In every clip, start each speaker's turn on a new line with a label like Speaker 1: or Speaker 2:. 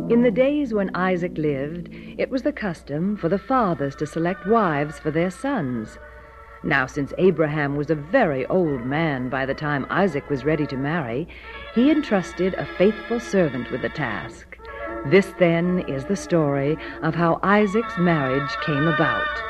Speaker 1: In the days when Isaac lived, it was the custom for the fathers to select wives for their sons. Now, since Abraham was a very old man by the time Isaac was ready to marry, he entrusted a faithful servant with the task. This, then, is the story of how Isaac's marriage came about.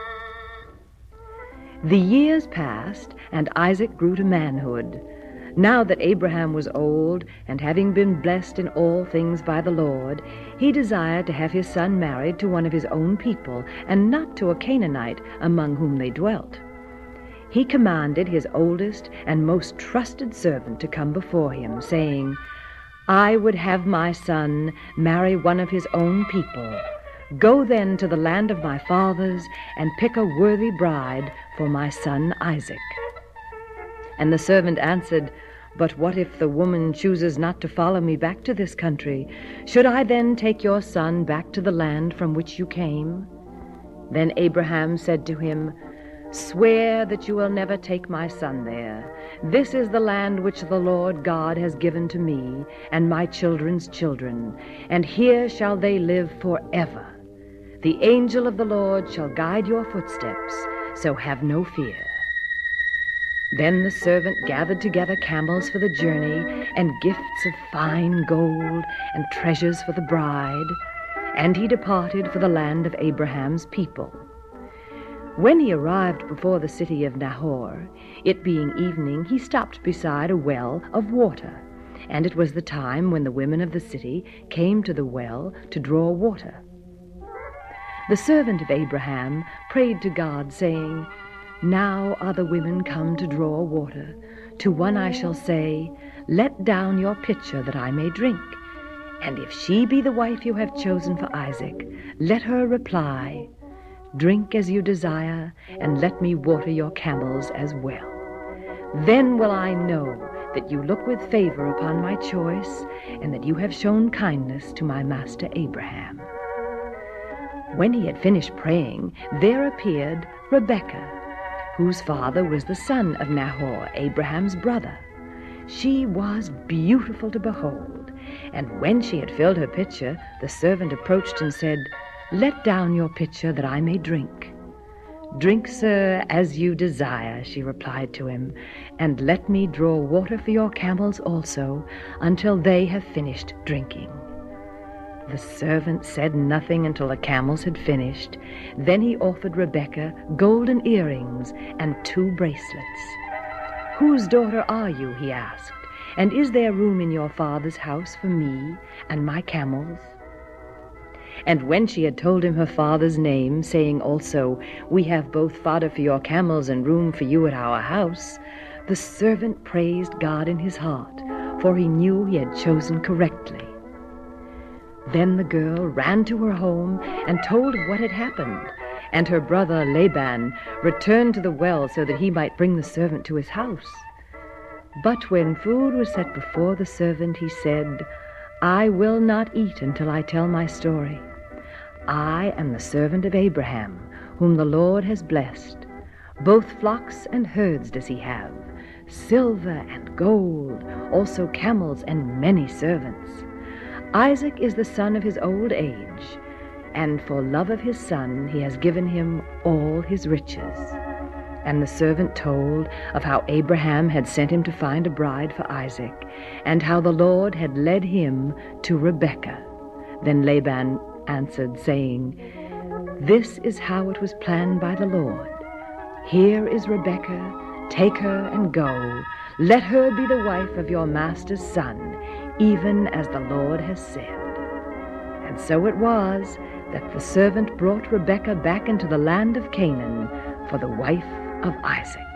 Speaker 1: The years passed, and Isaac grew to manhood. Now that Abraham was old, and having been blessed in all things by the Lord, he desired to have his son married to one of his own people, and not to a Canaanite among whom they dwelt. He commanded his oldest and most trusted servant to come before him, saying, "I would have my son marry one of his own people. Go then to the land of my fathers, and pick a worthy bride for my son Isaac." And the servant answered, "But what if the woman chooses not to follow me back to this country? Should I then take your son back to the land from which you came?" Then Abraham said to him, "Swear that you will never take my son there. This is the land which the Lord God has given to me and my children's children, and here shall they live forever. The angel of the Lord shall guide your footsteps, so have no fear." Then the servant gathered together camels for the journey, and gifts of fine gold, and treasures for the bride, and he departed for the land of Abraham's people. When he arrived before the city of Nahor, it being evening, he stopped beside a well of water, and it was the time when the women of the city came to the well to draw water. The servant of Abraham prayed to God, saying, "Now are the women come to draw water. To one I shall say, 'Let down your pitcher that I may drink.' And if she be the wife you have chosen for Isaac, let her reply, 'Drink as you desire, and let me water your camels as well.' Then will I know that you look with favor upon my choice, and that you have shown kindness to my master Abraham." When he had finished praying, there appeared Rebekah, whose father was the son of Nahor, Abraham's brother. She was beautiful to behold, and when she had filled her pitcher, the servant approached and said, "Let down your pitcher that I may drink." "Drink, sir, as you desire," she replied to him, "and let me draw water for your camels also, until they have finished drinking." The servant said nothing until the camels had finished. Then he offered Rebekah golden earrings and 2 bracelets. "Whose daughter are you?" he asked, "and is there room in your father's house for me and my camels?" And when she had told him her father's name, saying also, "We have both fodder for your camels and room for you at our house," the servant praised God in his heart, for he knew he had chosen correctly. Then the girl ran to her home and told of what had happened, and her brother Laban returned to the well so that he might bring the servant to his house. But when food was set before the servant, he said, "I will not eat until I tell my story. I am the servant of Abraham, whom the Lord has blessed. Both flocks and herds does he have, silver and gold, also camels and many servants. Isaac is the son of his old age, and for love of his son he has given him all his riches." And the servant told of how Abraham had sent him to find a bride for Isaac, and how the Lord had led him to Rebekah. Then Laban answered, saying, "This is how it was planned by the Lord. Here is Rebekah, take her and go. Let her be the wife of your master's son, even as the Lord has said." And so it was that the servant brought Rebekah back into the land of Canaan for the wife of Isaac.